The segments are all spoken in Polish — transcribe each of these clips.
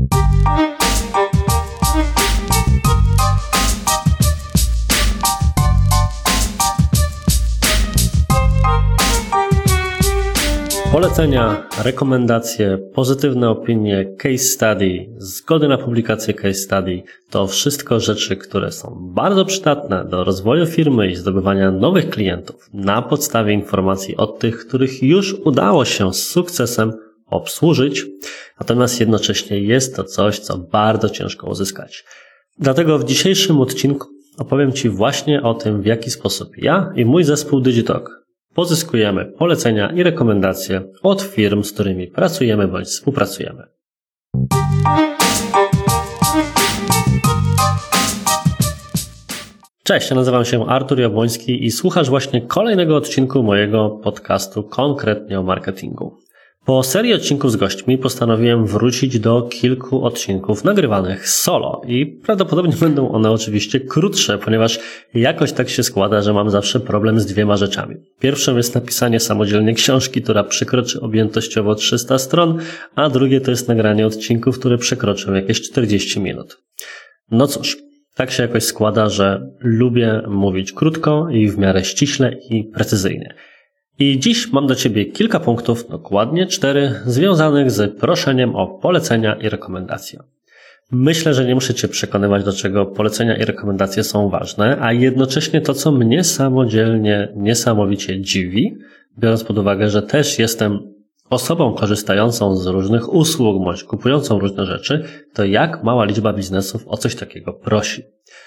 Polecenia, rekomendacje, pozytywne opinie, case study, zgody na publikację case study to wszystko rzeczy, które są bardzo przydatne do rozwoju firmy i zdobywania nowych klientów na podstawie informacji od tych, których już udało się z sukcesem obsłużyć, natomiast jednocześnie jest to coś, co bardzo ciężko uzyskać. Dlatego w dzisiejszym odcinku opowiem Ci właśnie o tym, w jaki sposób ja i mój zespół Digitalk pozyskujemy polecenia i rekomendacje od firm, z którymi pracujemy bądź współpracujemy. Cześć, ja nazywam się Artur Jabłoński i słuchasz właśnie kolejnego odcinku mojego podcastu konkretnie o marketingu. Po serii odcinków z gośćmi postanowiłem wrócić do kilku odcinków nagrywanych solo i prawdopodobnie będą one oczywiście krótsze, ponieważ jakoś tak się składa, że mam zawsze problem z dwiema rzeczami. Pierwszą jest napisanie samodzielnie książki, która przekroczy objętościowo 300 stron, a drugie to jest nagranie odcinków, które przekroczą jakieś 40 minut. No cóż, tak się jakoś składa, że lubię mówić krótko i w miarę ściśle i precyzyjnie. I dziś mam do Ciebie kilka punktów, dokładnie 4, związanych z proszeniem o polecenia i rekomendacje. Myślę, że nie muszę Cię przekonywać, dlaczego polecenia i rekomendacje są ważne, a jednocześnie to, co mnie samodzielnie niesamowicie dziwi, biorąc pod uwagę, że też jestem osobą korzystającą z różnych usług bądź kupującą różne rzeczy, to jak mała liczba biznesów o coś takiego prosi.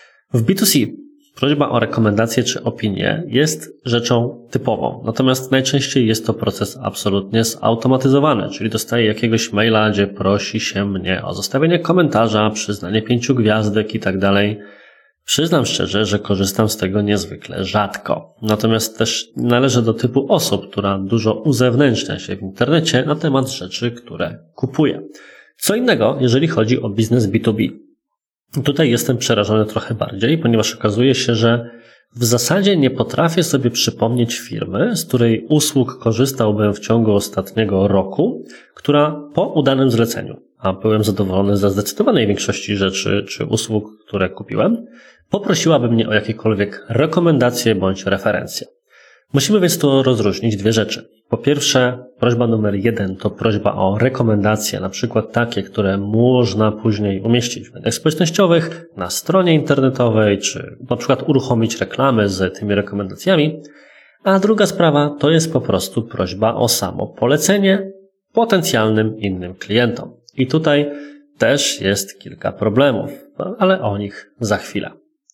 W B2C prośba o rekomendację czy opinię jest rzeczą typową, natomiast najczęściej jest to proces absolutnie zautomatyzowany, czyli dostaję jakiegoś maila, gdzie prosi się mnie o zostawienie komentarza, przyznanie 5 gwiazdek i tak dalej. Przyznam szczerze, że korzystam z tego niezwykle rzadko, natomiast też należę do typu osób, która dużo uzewnętrznia się w internecie na temat rzeczy, które kupuje. Co innego, jeżeli chodzi o biznes B2B. Tutaj jestem przerażony trochę bardziej, ponieważ okazuje się, że w zasadzie nie potrafię sobie przypomnieć firmy, z której usług korzystałbym w ciągu ostatniego roku, która po udanym zleceniu, a byłem zadowolony ze zdecydowanej większości rzeczy czy usług, które kupiłem, poprosiłaby mnie o jakiekolwiek rekomendacje bądź referencje. Musimy więc tu rozróżnić dwie rzeczy. Po pierwsze, prośba numer 1 to prośba o rekomendacje, na przykład takie, które można później umieścić w mediach społecznościowych, na stronie internetowej, czy na przykład uruchomić reklamy z tymi rekomendacjami. A druga sprawa to jest po prostu prośba o samo polecenie potencjalnym innym klientom. I tutaj też jest kilka problemów, ale o nich za chwilę.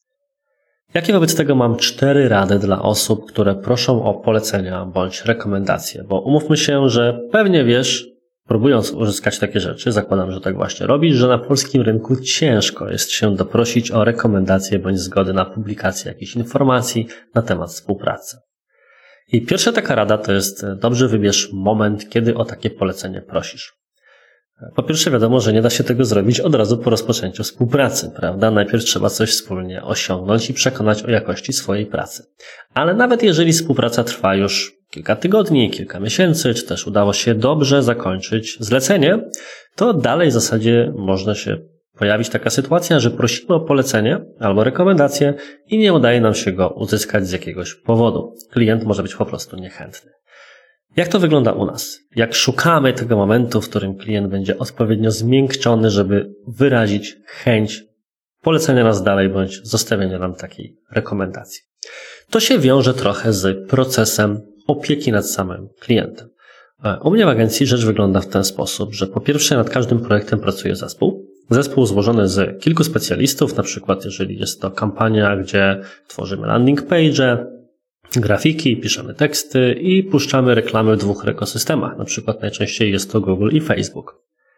Jakie wobec tego mam 4 rady dla osób, które proszą o polecenia bądź rekomendacje? Bo umówmy się, że pewnie wiesz, próbując uzyskać takie rzeczy, zakładam, że tak właśnie robisz, że na polskim rynku ciężko jest się doprosić o rekomendacje bądź zgody na publikację jakichś informacji na temat współpracy. I pierwsza taka rada to jest dobrze wybierz moment, kiedy o takie polecenie prosisz. Po pierwsze wiadomo, że nie da się tego zrobić od razu po rozpoczęciu współpracy, prawda? Najpierw trzeba coś wspólnie osiągnąć i przekonać o jakości swojej pracy. Ale nawet jeżeli współpraca trwa już kilka tygodni, kilka miesięcy, czy też udało się dobrze zakończyć zlecenie, to dalej w zasadzie można się pojawić taka sytuacja, że prosimy o polecenie albo rekomendację i nie udaje nam się go uzyskać z jakiegoś powodu. Klient może być po prostu niechętny. Jak to wygląda u nas? Jak szukamy tego momentu, w którym klient będzie odpowiednio zmiękczony, żeby wyrazić chęć polecenia nas dalej bądź zostawienia nam takiej rekomendacji? To się wiąże trochę z procesem opieki nad samym klientem. U mnie w agencji rzecz wygląda w ten sposób, że po pierwsze nad każdym projektem pracuje zespół. Zespół złożony z kilku specjalistów, na przykład jeżeli jest to kampania, gdzie tworzymy landing page, grafiki, piszemy teksty i puszczamy reklamy w 2 ekosystemach. Na przykład najczęściej jest to Google i Facebook.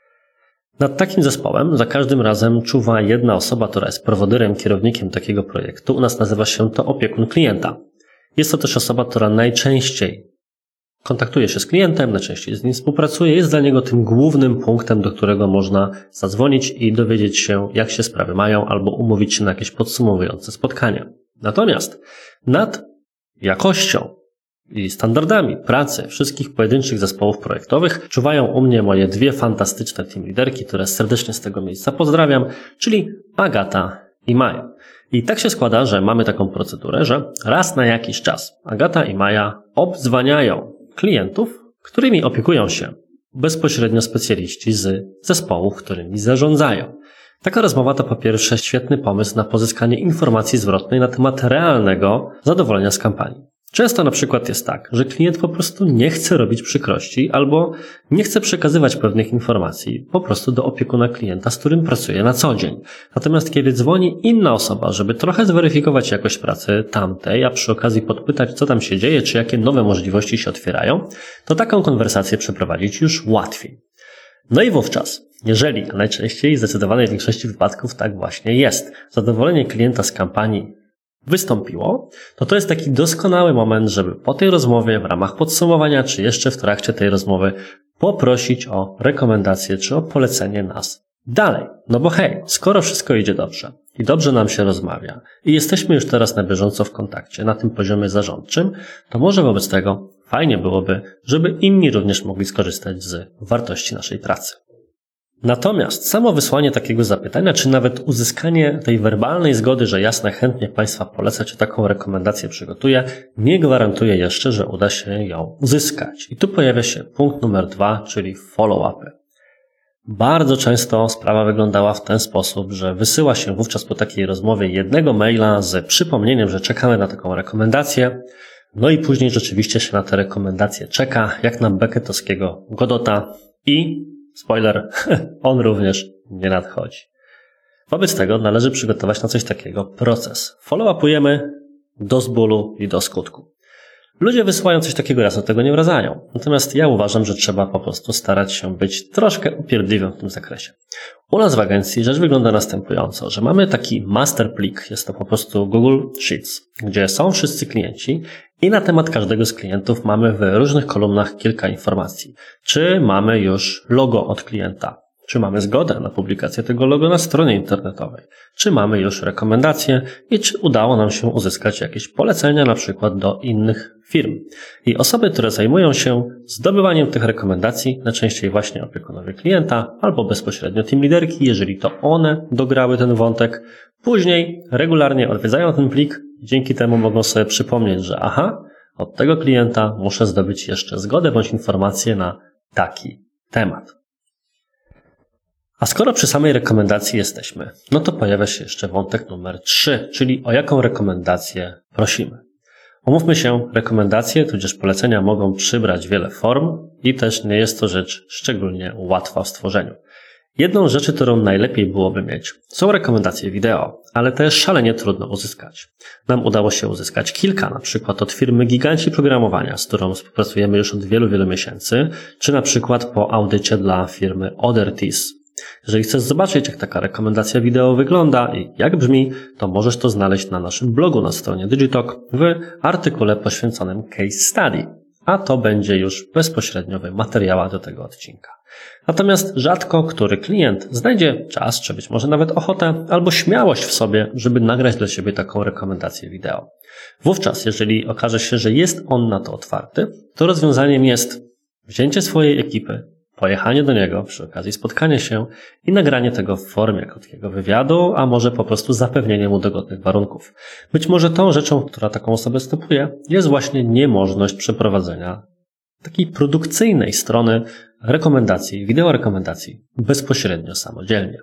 Nad takim zespołem za każdym razem czuwa jedna osoba, która jest prowodyrem, kierownikiem takiego projektu. U nas nazywa się to opiekun klienta. Jest to też osoba, która najczęściej kontaktuje się z klientem, najczęściej z nim współpracuje, jest dla niego tym głównym punktem, do którego można zadzwonić i dowiedzieć się, jak się sprawy mają, albo umówić się na jakieś podsumowujące spotkania. Natomiast nad jakością i standardami pracy wszystkich pojedynczych zespołów projektowych czuwają u mnie moje dwie fantastyczne team liderki, które serdecznie z tego miejsca pozdrawiam, czyli Agata i Maja. I tak się składa, że mamy taką procedurę, że raz na jakiś czas Agata i Maja obdzwaniają klientów, którymi opiekują się bezpośrednio specjaliści z zespołów, którymi zarządzają. Taka rozmowa to po pierwsze świetny pomysł na pozyskanie informacji zwrotnej na temat realnego zadowolenia z kampanii. Często na przykład jest tak, że klient po prostu nie chce robić przykrości albo nie chce przekazywać pewnych informacji po prostu do opiekuna klienta, z którym pracuje na co dzień. Natomiast kiedy dzwoni inna osoba, żeby trochę zweryfikować jakość pracy tamtej, a przy okazji podpytać, co tam się dzieje, czy jakie nowe możliwości się otwierają, to taką konwersację przeprowadzić już łatwiej. No i wówczas, jeżeli, a najczęściej w zdecydowanej większości wypadków tak właśnie jest, zadowolenie klienta z kampanii wystąpiło, to jest taki doskonały moment, żeby po tej rozmowie w ramach podsumowania, czy jeszcze w trakcie tej rozmowy poprosić o rekomendację, czy o polecenie nas dalej. No bo hej, skoro wszystko idzie dobrze i dobrze nam się rozmawia i jesteśmy już teraz na bieżąco w kontakcie na tym poziomie zarządczym, to może wobec tego fajnie byłoby, żeby inni również mogli skorzystać z wartości naszej pracy. Natomiast samo wysłanie takiego zapytania, czy nawet uzyskanie tej werbalnej zgody, że jasne, chętnie Państwa polecę, czy taką rekomendację przygotuję, nie gwarantuje jeszcze, że uda się ją uzyskać. I tu pojawia się punkt numer 2, czyli follow-upy. Bardzo często sprawa wyglądała w ten sposób, że wysyła się wówczas po takiej rozmowie jednego maila z przypomnieniem, że czekamy na taką rekomendację, no i później rzeczywiście się na te rekomendacje czeka, jak na Becketowskiego Godota i spoiler, on również nie nadchodzi. Wobec tego należy przygotować na coś takiego proces. Follow-upujemy do bólu i do skutku. Ludzie wysyłają coś takiego, raz od tego nie wracają. Natomiast ja uważam, że trzeba po prostu starać się być troszkę upierdliwym w tym zakresie. U nas w agencji rzecz wygląda następująco, że mamy taki master plik, jest to po prostu Google Sheets, gdzie są wszyscy klienci i na temat każdego z klientów mamy w różnych kolumnach kilka informacji. Czy mamy już logo od klienta? Czy mamy zgodę na publikację tego logo na stronie internetowej? Czy mamy już rekomendacje i czy udało nam się uzyskać jakieś polecenia na przykład do innych firm? I osoby, które zajmują się zdobywaniem tych rekomendacji, najczęściej właśnie opiekunowie klienta albo bezpośrednio team liderki, jeżeli to one dograły ten wątek, później regularnie odwiedzają ten plik i dzięki temu mogą sobie przypomnieć, że od tego klienta muszę zdobyć jeszcze zgodę bądź informację na taki temat. A skoro przy samej rekomendacji jesteśmy, no to pojawia się jeszcze wątek numer 3, czyli o jaką rekomendację prosimy. Umówmy się, rekomendacje tudzież polecenia mogą przybrać wiele form i też nie jest to rzecz szczególnie łatwa w stworzeniu. Jedną z rzeczy, którą najlepiej byłoby mieć, są rekomendacje wideo, ale te szalenie trudno uzyskać. Nam udało się uzyskać kilka, na przykład od firmy Giganci Programowania, z którą współpracujemy już od wielu miesięcy, czy na przykład po audycie dla firmy Othertis. Jeżeli chcesz zobaczyć, jak taka rekomendacja wideo wygląda i jak brzmi, to możesz to znaleźć na naszym blogu na stronie Digitalk w artykule poświęconym case study, a to będzie już bezpośrednio w materiałach do tego odcinka. Natomiast rzadko który klient znajdzie czas, czy być może nawet ochotę, albo śmiałość w sobie, żeby nagrać dla siebie taką rekomendację wideo. Wówczas, jeżeli okaże się, że jest on na to otwarty, to rozwiązaniem jest wzięcie swojej ekipy, pojechanie do niego, przy okazji spotkanie się i nagranie tego w formie krótkiego wywiadu, a może po prostu zapewnienie mu dogodnych warunków. Być może tą rzeczą, która taką osobę stopuje, jest właśnie niemożność przeprowadzenia takiej produkcyjnej strony rekomendacji, wideo rekomendacji bezpośrednio samodzielnie.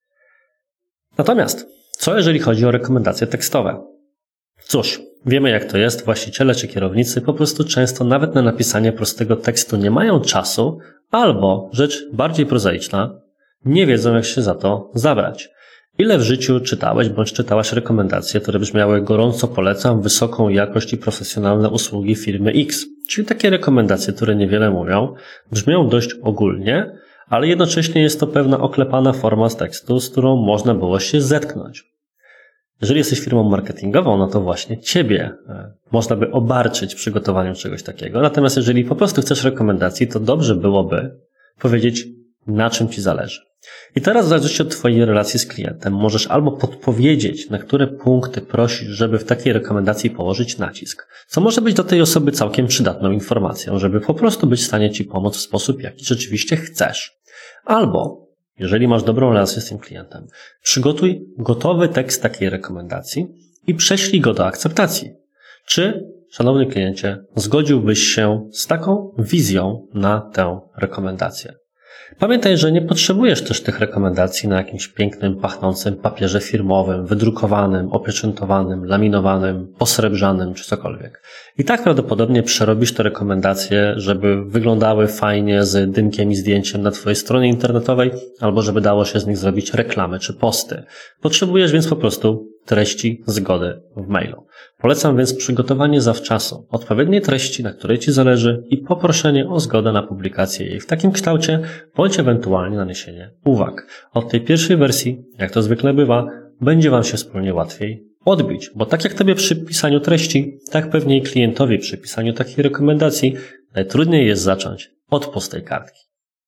Natomiast, co jeżeli chodzi o rekomendacje tekstowe? Cóż, wiemy jak to jest, właściciele czy kierownicy po prostu często nawet na napisanie prostego tekstu nie mają czasu, albo, rzecz bardziej prozaiczna, nie wiedzą jak się za to zabrać. Ile w życiu czytałeś bądź czytałaś rekomendacje, które brzmiały gorąco polecam wysoką jakość i profesjonalne usługi firmy X, czyli takie rekomendacje, które niewiele mówią, brzmią dość ogólnie, ale jednocześnie jest to pewna oklepana forma z tekstu, z którą można było się zetknąć. Jeżeli jesteś firmą marketingową, no to właśnie Ciebie można by obarczyć przygotowaniem czegoś takiego. Natomiast jeżeli po prostu chcesz rekomendacji, to dobrze byłoby powiedzieć, na czym Ci zależy. I teraz w zależności od Twojej relacji z klientem możesz albo podpowiedzieć, na które punkty prosisz, żeby w takiej rekomendacji położyć nacisk, co może być dla tej osoby całkiem przydatną informacją, żeby po prostu być w stanie Ci pomóc w sposób, jaki rzeczywiście chcesz. Albo, jeżeli masz dobrą relację z tym klientem, przygotuj gotowy tekst takiej rekomendacji i prześlij go do akceptacji. Czy, szanowny kliencie, zgodziłbyś się z taką wizją na tę rekomendację? Pamiętaj, że nie potrzebujesz też tych rekomendacji na jakimś pięknym, pachnącym papierze firmowym, wydrukowanym, opieczętowanym, laminowanym, posrebrzanym czy cokolwiek. I tak prawdopodobnie przerobisz te rekomendacje, żeby wyglądały fajnie z dymkiem i zdjęciem na Twojej stronie internetowej, albo żeby dało się z nich zrobić reklamy czy posty. Potrzebujesz więc po prostu treści zgody w mailu. Polecam więc przygotowanie zawczasu odpowiedniej treści, na której Ci zależy i poproszenie o zgodę na publikację jej w takim kształcie, bądź ewentualnie naniesienie uwag. Od tej pierwszej wersji, jak to zwykle bywa, będzie Wam się wspólnie łatwiej odbić, bo tak jak Tobie przy pisaniu treści, tak pewnie i klientowi przy pisaniu takiej rekomendacji najtrudniej jest zacząć od pustej kartki.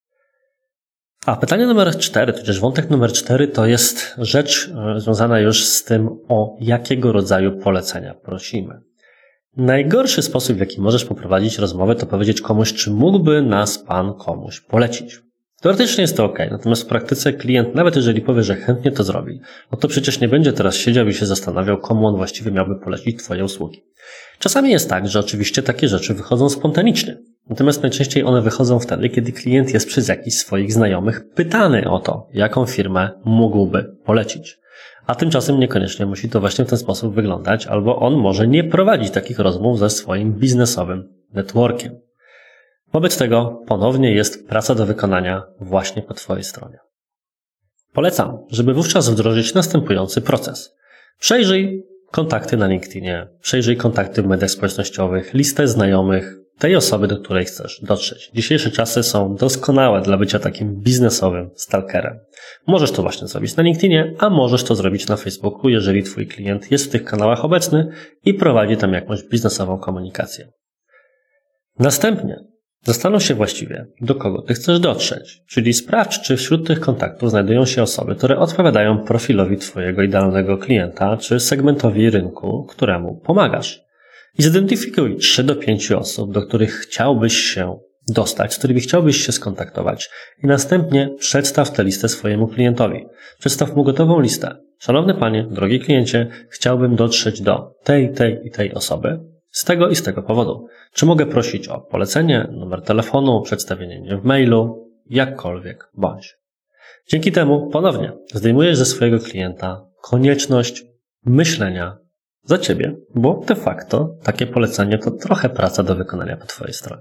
A pytanie numer 4, tudzież wątek numer 4 to jest rzecz związana już z tym, o jakiego rodzaju polecenia prosimy. Najgorszy sposób, w jaki możesz poprowadzić rozmowę, to powiedzieć komuś, czy mógłby nas Pan komuś polecić. Teoretycznie jest to ok, natomiast w praktyce klient, nawet jeżeli powie, że chętnie to zrobi, no to przecież nie będzie teraz siedział i się zastanawiał, komu on właściwie miałby polecić Twoje usługi. Czasami jest tak, że oczywiście takie rzeczy wychodzą spontanicznie. Natomiast najczęściej one wychodzą wtedy, kiedy klient jest przez jakichś swoich znajomych pytany o to, jaką firmę mógłby polecić. A tymczasem niekoniecznie musi to właśnie w ten sposób wyglądać, albo on może nie prowadzić takich rozmów ze swoim biznesowym networkiem. Wobec tego ponownie jest praca do wykonania właśnie po Twojej stronie. Polecam, żeby wówczas wdrożyć następujący proces. Przejrzyj kontakty na LinkedInie, przejrzyj kontakty w mediach społecznościowych, listę znajomych tej osoby, do której chcesz dotrzeć. Dzisiejsze czasy są doskonałe dla bycia takim biznesowym stalkerem. Możesz to właśnie zrobić na LinkedInie, a możesz to zrobić na Facebooku, jeżeli Twój klient jest w tych kanałach obecny i prowadzi tam jakąś biznesową komunikację. Następnie zastanów się właściwie, do kogo Ty chcesz dotrzeć, czyli sprawdź, czy wśród tych kontaktów znajdują się osoby, które odpowiadają profilowi Twojego idealnego klienta, czy segmentowi rynku, któremu pomagasz. I zidentyfikuj 3 do 5 osób, do których chciałbyś się dostać, z którymi chciałbyś się skontaktować i następnie przedstaw tę listę swojemu klientowi. Przedstaw mu gotową listę. Szanowny Panie, drogi kliencie, chciałbym dotrzeć do tej i tej osoby z tego i z tego powodu. Czy mogę prosić o polecenie, numer telefonu, przedstawienie mnie w mailu, jakkolwiek bądź. Dzięki temu ponownie zdejmujesz ze swojego klienta konieczność myślenia za Ciebie, bo de facto takie polecenie to trochę praca do wykonania po Twojej stronie.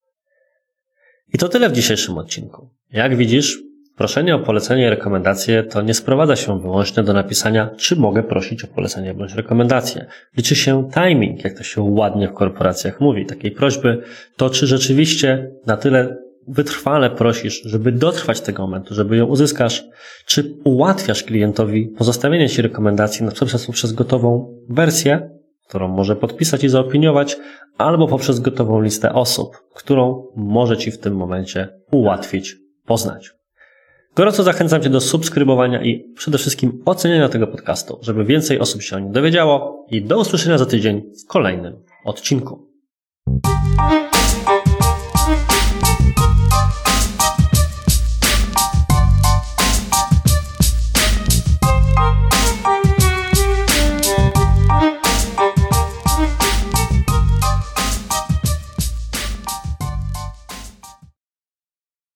I to tyle w dzisiejszym odcinku. Jak widzisz, proszenie o polecenie i rekomendacje to nie sprowadza się wyłącznie do napisania, czy mogę prosić o polecenie bądź rekomendację. Liczy się timing, jak to się ładnie w korporacjach mówi, takiej prośby, to czy rzeczywiście na tyle wytrwale prosisz, żeby dotrwać tego momentu, żeby ją uzyskasz, czy ułatwiasz klientowi pozostawienie Ci rekomendacji na przykład poprzez gotową wersję, którą może podpisać i zaopiniować, albo poprzez gotową listę osób, którą może Ci w tym momencie ułatwić poznać. Gorąco zachęcam Cię do subskrybowania i przede wszystkim oceniania tego podcastu, żeby więcej osób się o nim dowiedziało i do usłyszenia za tydzień w kolejnym odcinku.